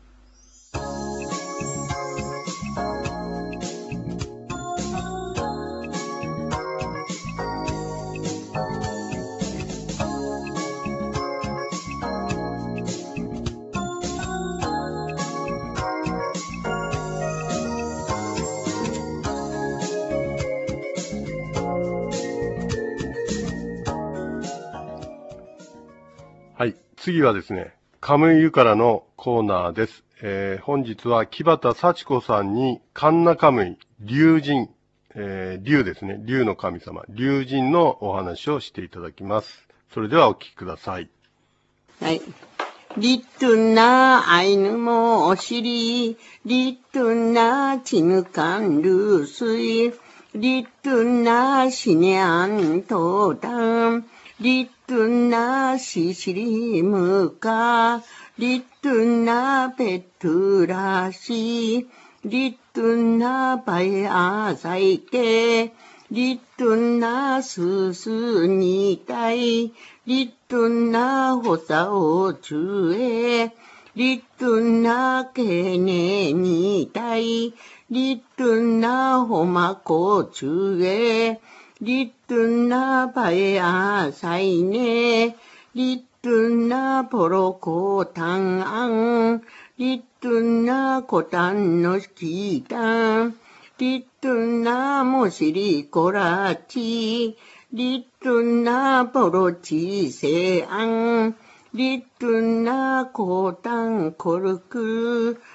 はい。次はですね、カムイユからのコーナーです。本日は木畑幸子さんにカンナカムイ、龍神、龍ですね、龍の神様、龍神のお話をしていただきます。それではお聞きください。 はい。リットゥナアイヌもおしり、リットゥナチヌカンルスイ、リットゥナシネアントダン、リットゥナシシリムカ、リットゥナペトゥラシ、リットゥナバイアサイケ、リットゥナススニタイ、リットゥナホサオチュエ、リットゥナケネニタイ、リットゥナホマコチュエ、リットゥナバエアサイネ、リットゥナポロコタンアン、リットゥナコタンのキタン、リットゥナモシリコラチ、リットゥナポロチセアン、リットゥナコタンコルク、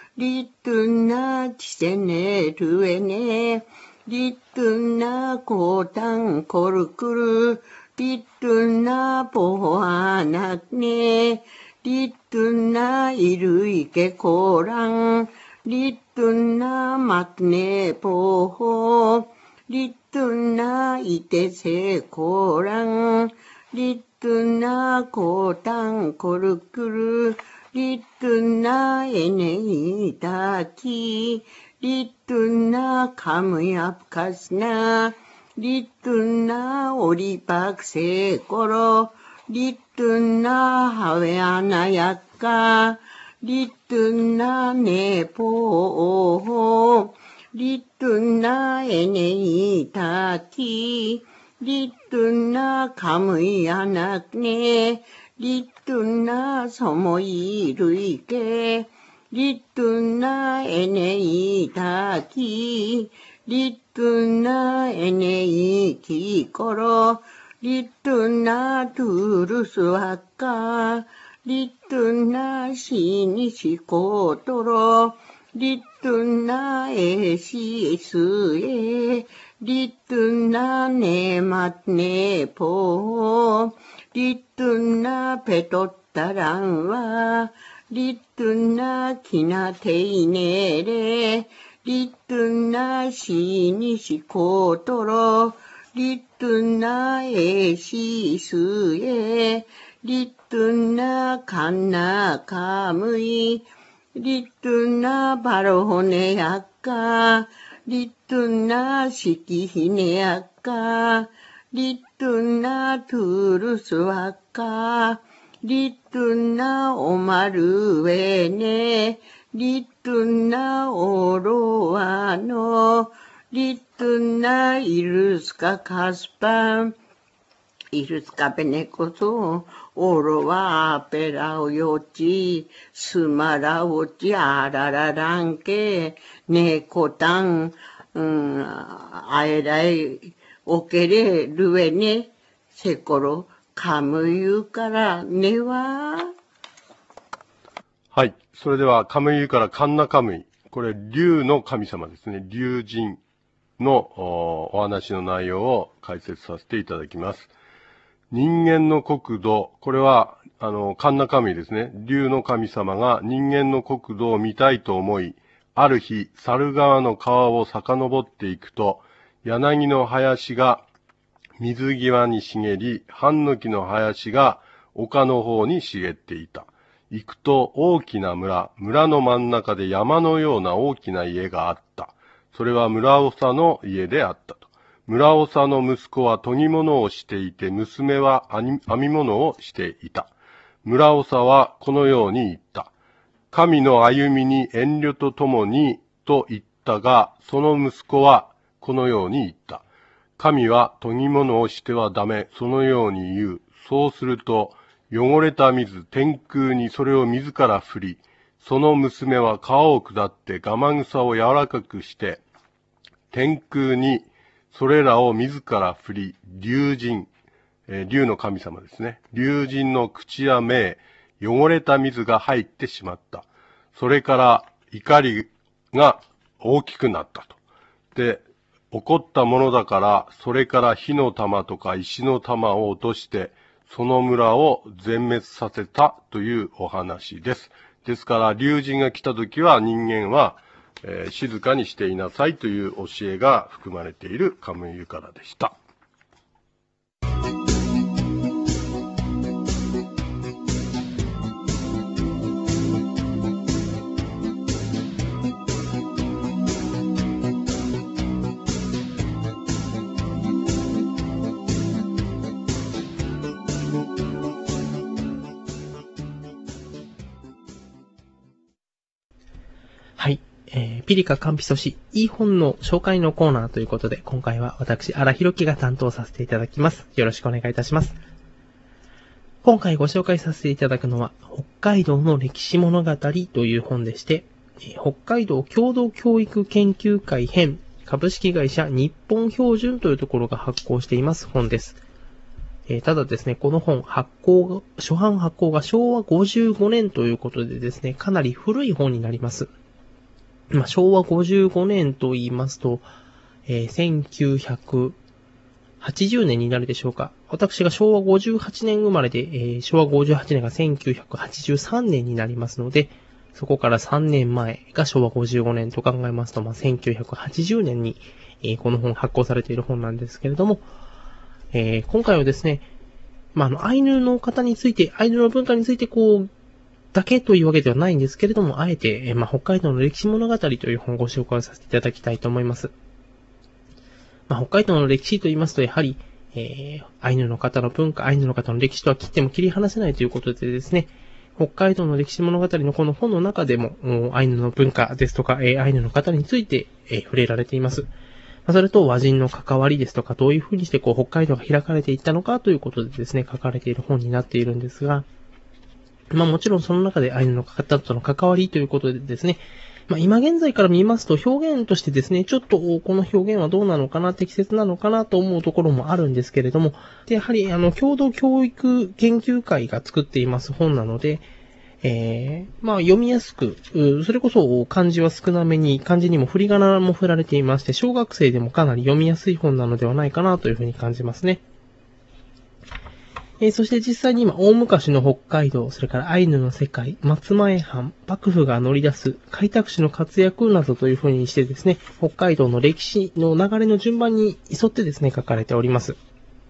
리뚜나 치세네 루에네 리뚜나 고당 고르꾸르 리뚜나 보호하나네 리뚜나 이루이게 고랑 리뚜나 막내 보호 리뚜나 이때세 고랑 리뚜나 고당 고르꾸르 리뚜나 에네이다키 리뚜나 감의 앞가스나 리뚜나 오리박세 꼬로 리뚜나 하웨아나야까 리뚜나 네보호 리뚜나 에네이다키 리뚜나 감의 아낙네 리뚜나 소모이루이게 리뚜나 에네이다키 리뚜나 에네이키 꼬로 리뚜나 두루스아까 리뚜나 시니시고도로 리뚜나 에시스에 리뚜나 네맛네 보호 리뚜나 베토따랑와 리뚜나 기나테이네레 리뚜나 시니시고도로 리뚜나 에시스에 리뚜나 갓나감의 리뚜나 바로호네아까 리뚜나 시키히네아까 리뚜나 두루스아까 리뚜나 오마르웨네 리뚜나 오로아노 리뚜나 이루스카 카스팜 이루스카 베네코소 오로와 베라오요치 스마라오치 아라라랑케 네코땅 아에라이 오케레 루에네 세코로カムユからねは。 はい。それでは、カムイからカンナカムイ。これ、竜の神様ですね。竜神のお話の内容を解説させていただきます。人間の国土、これは、カンナカムイですね。竜の神様が人間の国土を見たいと思い、ある日、猿川の川を遡っていくと、柳の林が水際に茂り、ハンノキの林が丘の方に茂っていた。行くと大きな村の真ん中で山のような大きな家があった。それは村長の家であったと。村長の息子は研ぎ物をしていて、娘は編み物をしていた。村長はこのように言った。神の歩みに遠慮とともにと言ったが、その息子はこのように言った。神は研ぎ物をしてはダメ、そのように言う。そうすると、汚れた水、天空にそれを自ら振り、その娘は川を下ってガマ草を柔らかくして、天空にそれらを自ら振り、竜神、竜の神様ですね。竜神の口や目へ汚れた水が入ってしまった。それから怒りが大きくなったと。で、怒ったものだから、それから火の玉とか石の玉を落として、その村を全滅させたというお話です。ですから、竜神が来たときは人間は、静かにしていなさいという教えが含まれているカムイユカラでした。 ピリカカンピソシ、いい本の紹介のコーナーということで、今回は私、荒弘樹が担当させていただきます。よろしくお願いいたします。今回ご紹介させていただくのは、北海道の歴史物語という本でして、北海道共同教育研究会編株式会社日本標準というところが発行しています本です。ただですね、この本初版発行が昭和55年ということでですね、かなり古い本になります。 昭和55年と言いますと、1980年になるでしょうか。私が昭和58年生まれで、昭和58年が1983年になりますので、そこから3年前が昭和55年と考えますと、1980年に、この本発行されている本なんですけれども、今回はですね、アイヌの方について、アイヌの文化についてだけというわけではないんですけれども、あえて、北海道の歴史物語という本をご紹介させていただきたいと思います。北海道の歴史と言いますと、やはり、アイヌの方の文化、アイヌの方の歴史とは切っても切り離せないということでですね、北海道の歴史物語のこの本の中でも、アイヌの文化ですとか、アイヌの方について、触れられています。それと和人の関わりですとか、どういうふうにして北海道が開かれていったのかということでですね、書かれている本になっているんですが、もちろんその中でアイヌの方との関わりということでですね、今現在から見ますと表現としてですね、ちょっとこの表現はどうなのかな、適切なのかなと思うところもあるんですけれども、でやはり共同教育研究会が作っています本なので、読みやすく、それこそ漢字は少なめに、漢字にも振り仮名も振られていまして、小学生でもかなり読みやすい本なのではないかなというふうに感じますね。そして実際に今、大昔の北海道、それからアイヌの世界、松前藩、幕府が乗り出す、開拓使の活躍などというふうにしてですね、北海道の歴史の流れの順番に沿ってですね、書かれております。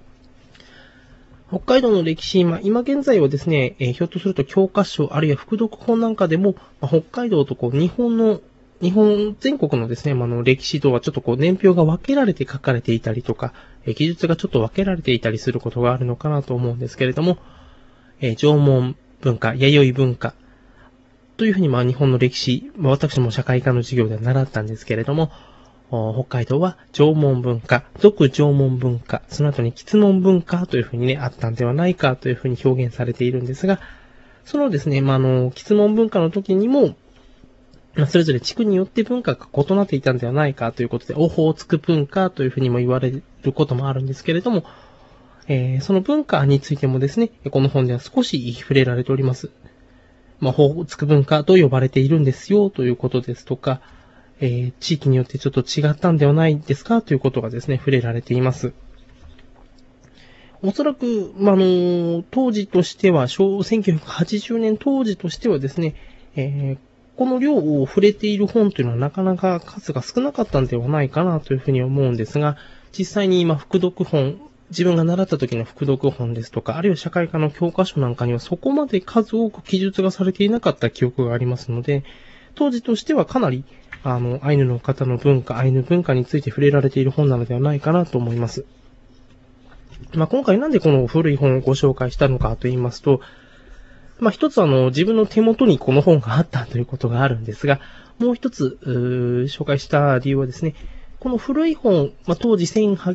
北海道の歴史、今現在はですね、ひょっとすると教科書、あるいは副読本なんかでも、北海道と日本全国のですね、歴史とはちょっと年表が分けられて書かれていたりとか、記述がちょっと分けられていたりすることがあるのかなと思うんですけれども、縄文文化、弥生文化、というふうに日本の歴史、私も社会科の授業で習ったんですけれども、北海道は縄文文化、俗縄文文化、その後に吉文文化というふうにね、あったんではないかというふうに表現されているんですが、そのですね、吉文文化の時にも、それぞれ地区によって文化が異なっていたんではないかということで、オホーツク文化というふうにも言われることもあるんですけれども、その文化についてもですね、この本では少し触れられております。オホーツク文化と呼ばれているんですよということですとか、地域によってちょっと違ったんではないですかということがですね、触れられています。おそらく、当時としては、1980年当時としてはですね、この量を触れている本というのはなかなか数が少なかったんではないかなというふうに思うんですが、実際に今副読本、自分が習った時の副読本ですとか、あるいは社会科の教科書なんかにはそこまで数多く記述がされていなかった記憶がありますので、当時としてはかなり、アイヌの方の文化、アイヌ文化について触れられている本なのではないかなと思います。今回なんでこの古い本をご紹介したのかと言いますと、一つ自分の手元にこの本があったということがあるんですが、もう一つ、紹介した理由はですね、この古い本、当時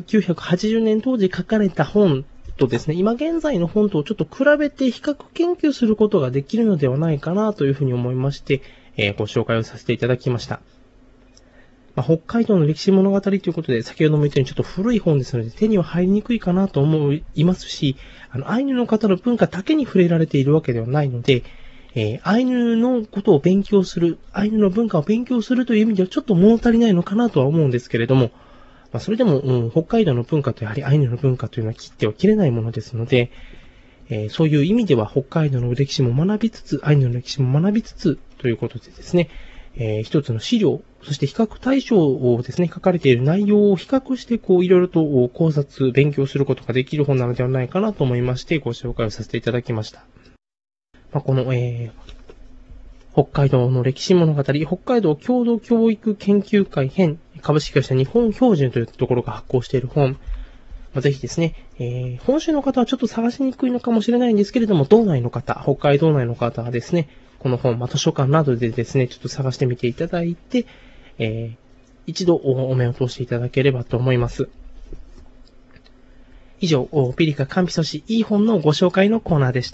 1980年当時書かれた本とですね、今現在の本とをちょっと比べて比較研究することができるのではないかなというふうに思いまして、ご紹介をさせていただきました。北海道の歴史物語ということで、先ほども言ったようにちょっと古い本ですので、手には入りにくいかなと思いますし、アイヌの方の文化だけに触れられているわけではないので、アイヌのことを勉強する、アイヌの文化を勉強するという意味ではちょっと物足りないのかなとは思うんですけれども、それでも、北海道の文化とやはりアイヌの文化というのは切っては切れないものですので、そういう意味では北海道の歴史も学びつつ、アイヌの歴史も学びつつということでですね、一つの資料、そして比較対象をですね、書かれている内容を比較して、いろいろと考察、勉強することができる本なのではないかなと思いまして、ご紹介をさせていただきました。この、北海道の歴史物語、北海道共同教育研究会編、株式会社日本標準というところが発行している本、ぜひですね、本州の方はちょっと探しにくいのかもしれないんですけれども、道内の方、北海道内の方はですね、この本、図書館などでですね、ちょっと探してみていただいて、一度お目を通していただければと思います。以上、ピリカカンピソシいい本のご紹介のコーナーでした。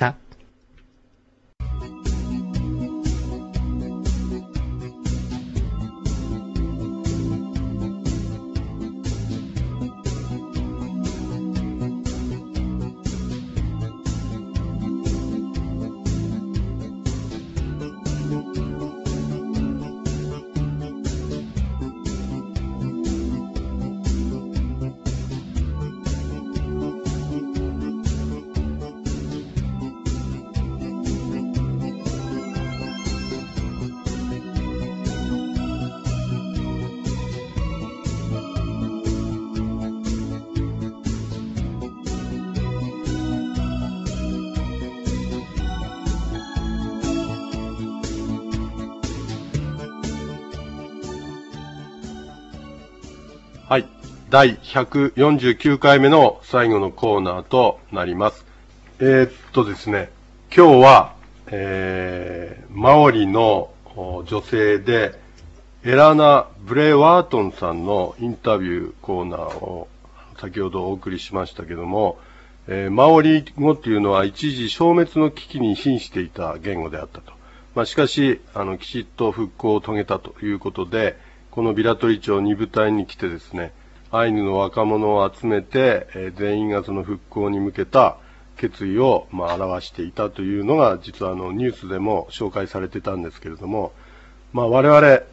はい。第149回目の最後のコーナーとなります。ですね、今日は、マオリの女性で、エラナ・ブレイ・ワートンさんのインタビューコーナーを先ほどお送りしましたけども、マオリ語っていうのは一時消滅の危機に瀕していた言語であったと。しかし、きちっと復興を遂げたということで、このビラトリ町2部隊に来てですね、アイヌの若者を集めて、全員がその復興に向けた決意を、表していたというのが、実はニュースでも紹介されてたんですけれども、我々、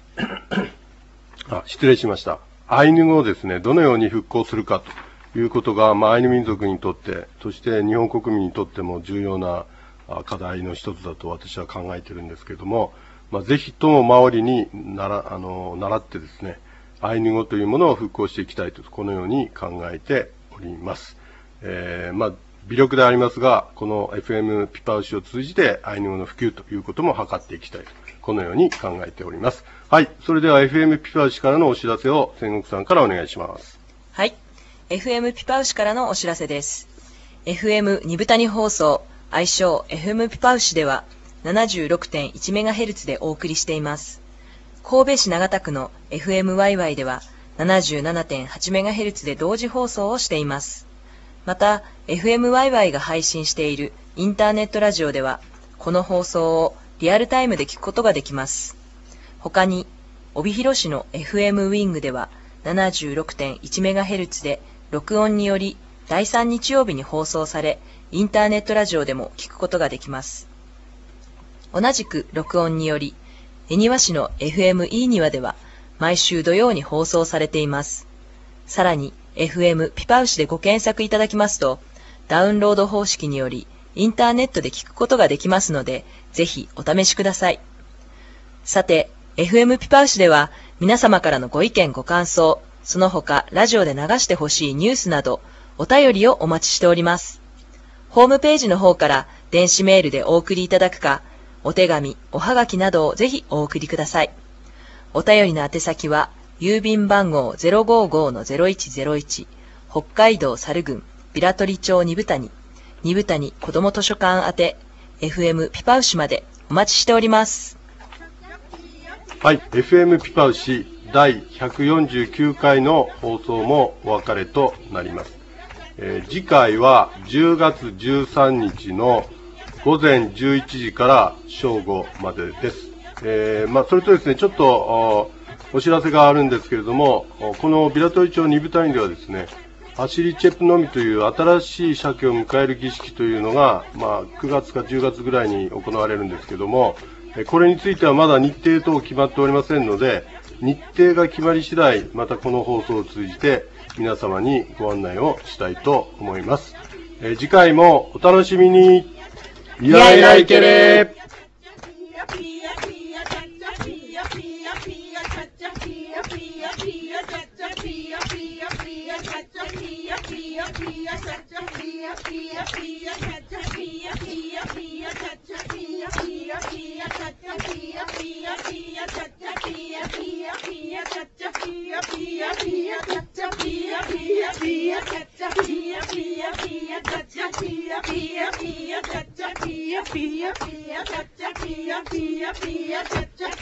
失礼しました。アイヌ語をですね、どのように復興するかということが、アイヌ民族にとって、そして日本国民にとっても重要な課題の一つだと私は考えているんですけれども、ぜひともマオリに習ってですね、アイヌ語というものを復興していきたいと、このように考えております。微力でありますが、この FM ピパウシを通じてアイヌ語の普及ということも図っていきたいと、このように考えております。はい。それでは FM ピパウシからのお知らせを千石さんからお願いします。 はい。FM ピパウシからのお知らせです。FM 二部谷放送、愛称 FM ピパウシでは 76.1MHz でお送りしています。神戸市長田区の FM ワイワイでは 77.8MHz で同時放送をしています。また、FM ワイワイが配信しているインターネットラジオでは、この放送をリアルタイムで聞くことができます。他に、帯広市の FM ウィングでは 76.1MHz で録音により第3日曜日に放送され、インターネットラジオでも聞くことができます。同じく録音により、恵庭市の FM イーニワでは毎週土曜に放送されています。さらに FM ピパウシでご検索いただきますと、ダウンロード方式によりインターネットで聞くことができますので、ぜひお試しください。さて、FM ピパウシでは皆様からのご意見ご感想、その他ラジオで流してほしいニュースなど、お便りをお待ちしております。ホームページの方から電子メールでお送りいただくか、お手紙、おはがきなどをぜひお送りください。お便りの宛先は、郵便番号 055-0101、北海道猿郡、ビラトリ町二部谷子ども図書館宛て、FM ピパウシまでお待ちしております。 はい、FM ピパウシ第149回の放送もお別れとなります。次回は10月13日の午前11時から正午までです。それとですね、ちょっとお知らせがあるんですけれども、このビラトリ町二部隊ではですね、アシリチェプのみという新しい鮭を迎える儀式というのが、9月か10月ぐらいに行われるんですけども、これについてはまだ日程等決まっておりませんので、日程が決まり次第、またこの放送を通じて皆様にご案内をしたいと思います。次回もお楽しみに。いやいらいけれ。 Pia,